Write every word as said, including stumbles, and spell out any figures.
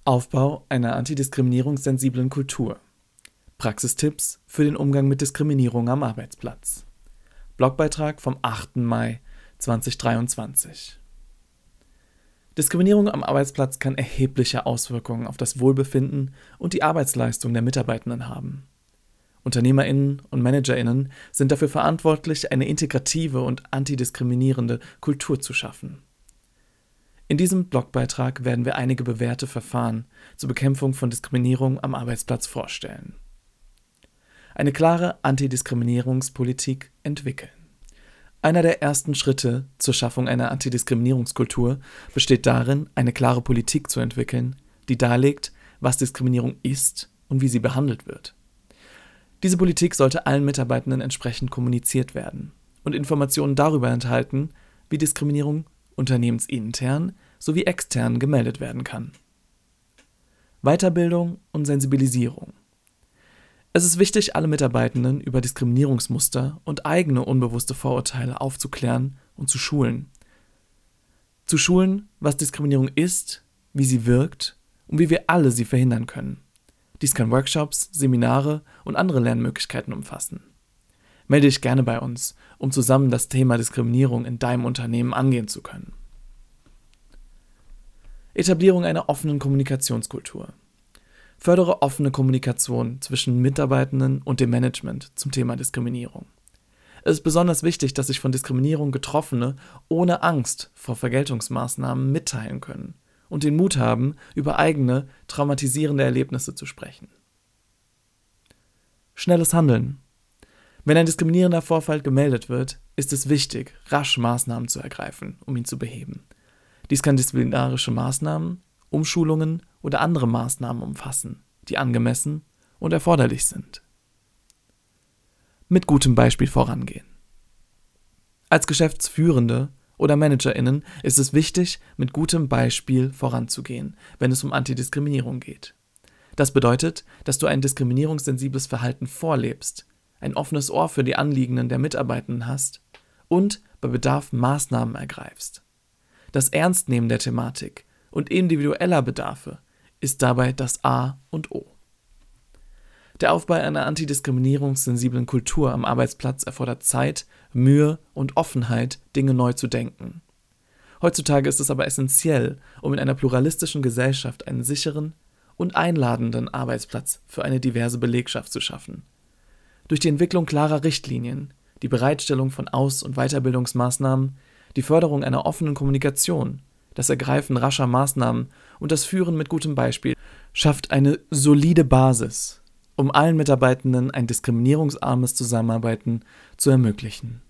Aufbau einer antidiskriminierungssensiblen Kultur. Praxistipps für den Umgang mit Diskriminierung am Arbeitsplatz. Blogbeitrag vom achten Mai zweitausenddreiundzwanzig. Diskriminierung am Arbeitsplatz kann erhebliche Auswirkungen auf das Wohlbefinden und die Arbeitsleistung der Mitarbeitenden haben. UnternehmerInnen und ManagerInnen sind dafür verantwortlich, eine integrative und antidiskriminierende Kultur zu schaffen. In diesem Blogbeitrag werden wir einige bewährte Verfahren zur Bekämpfung von Diskriminierung am Arbeitsplatz vorstellen. Eine klare Antidiskriminierungspolitik entwickeln. Einer der ersten Schritte zur Schaffung einer Antidiskriminierungskultur besteht darin, eine klare Politik zu entwickeln, die darlegt, was Diskriminierung ist und wie sie behandelt wird. Diese Politik sollte allen Mitarbeitenden entsprechend kommuniziert werden und Informationen darüber enthalten, wie Diskriminierung unternehmensintern sowie extern gemeldet werden kann. Weiterbildung und Sensibilisierung. Es ist wichtig, alle Mitarbeitenden über Diskriminierungsmuster und eigene unbewusste Vorurteile aufzuklären und zu schulen. Zu schulen, was Diskriminierung ist, wie sie wirkt und wie wir alle sie verhindern können. Dies kann Workshops, Seminare und andere Lernmöglichkeiten umfassen. Melde dich gerne bei uns, um zusammen das Thema Diskriminierung in deinem Unternehmen angehen zu können. Etablierung einer offenen Kommunikationskultur. Fördere offene Kommunikation zwischen Mitarbeitenden und dem Management zum Thema Diskriminierung. Es ist besonders wichtig, dass sich von Diskriminierung Betroffene ohne Angst vor Vergeltungsmaßnahmen mitteilen können und den Mut haben, über eigene, traumatisierende Erlebnisse zu sprechen. Schnelles Handeln. Wenn ein diskriminierender Vorfall gemeldet wird, ist es wichtig, rasch Maßnahmen zu ergreifen, um ihn zu beheben. Dies kann disziplinarische Maßnahmen, Umschulungen oder andere Maßnahmen umfassen, die angemessen und erforderlich sind. Mit gutem Beispiel vorangehen. Als Geschäftsführende oder ManagerInnen ist es wichtig, mit gutem Beispiel voranzugehen, wenn es um Antidiskriminierung geht. Das bedeutet, dass du ein diskriminierungssensibles Verhalten vorlebst, ein offenes Ohr für die Anliegenden der Mitarbeitenden hast und bei Bedarf Maßnahmen ergreifst. Das Ernstnehmen der Thematik und individueller Bedarfe ist dabei das A und O. Der Aufbau einer antidiskriminierungssensiblen Kultur am Arbeitsplatz erfordert Zeit, Mühe und Offenheit, Dinge neu zu denken. Heutzutage ist es aber essentiell, um in einer pluralistischen Gesellschaft einen sicheren und einladenden Arbeitsplatz für eine diverse Belegschaft zu schaffen. Durch die Entwicklung klarer Richtlinien, die Bereitstellung von Aus- und Weiterbildungsmaßnahmen, die Förderung einer offenen Kommunikation, das Ergreifen rascher Maßnahmen und das Führen mit gutem Beispiel schafft eine solide Basis, um allen Mitarbeitenden ein diskriminierungsarmes Zusammenarbeiten zu ermöglichen.